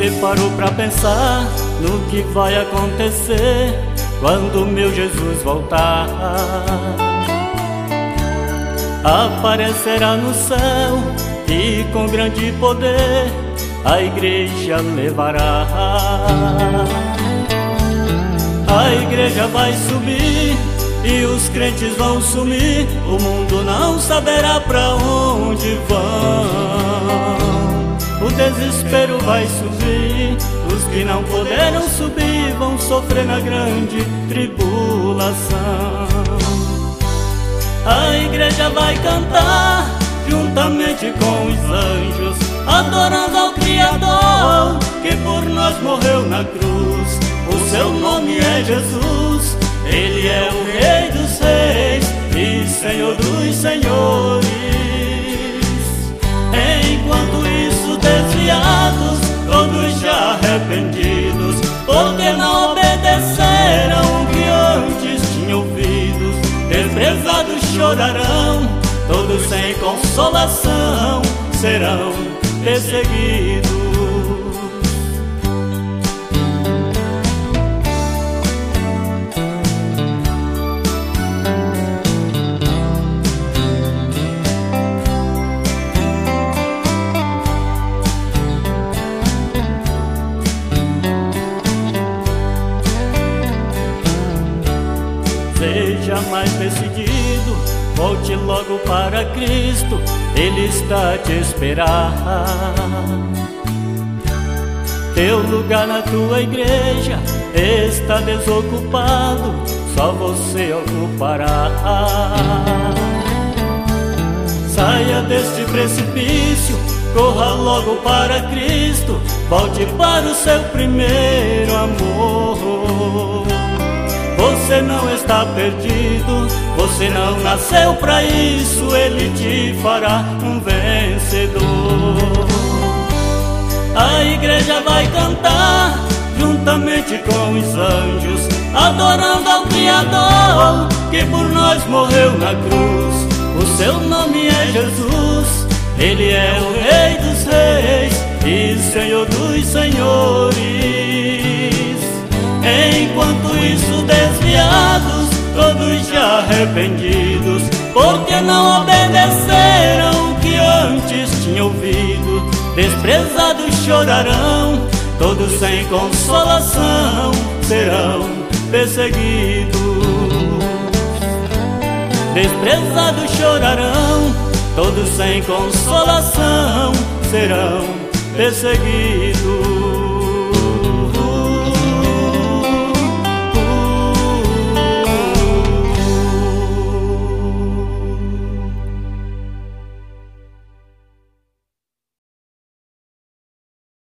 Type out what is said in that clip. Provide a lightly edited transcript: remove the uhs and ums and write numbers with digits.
Você parou pra pensar no que vai acontecer quando meu Jesus voltar? Aparecerá no céu e com grande poder a igreja levará. A igreja vai subir e os crentes vão sumir, o mundo não saberá pra onde vão. O desespero vai subir, os que não puderam subir vão sofrer na grande tribulação. A igreja vai cantar juntamente com os anjos, adorando ao Criador que por nós morreu na cruz. O seu nome é Jesus, Ele é o Rei dos Reis e Senhor dos Senhores. Enquanto isso, desviados, todos já arrependidos, porque não obedeceram o que antes tinham ouvido, desprezados chorarão, todos sem consolação serão perseguidos. Seja mais decidido, volte logo para Cristo, Ele está a te esperar. Teu lugar na tua igreja está desocupado, só você ocupará. Saia deste precipício, corra logo para Cristo, volte para o seu primeiro amor. Você não está perdido, você não nasceu pra isso, Ele te fará um vencedor. A igreja vai cantar juntamente com os anjos, adorando ao Criador que por nós morreu na cruz. O seu nome é Jesus, Ele é o Rei dos Reis e Senhor dos Senhores. Enquanto isso, desviados, todos já arrependidos, porque não obedeceram o que antes tinham ouvido, desprezados chorarão, todos sem consolação serão perseguidos. Desprezados chorarão, todos sem consolação serão perseguidos.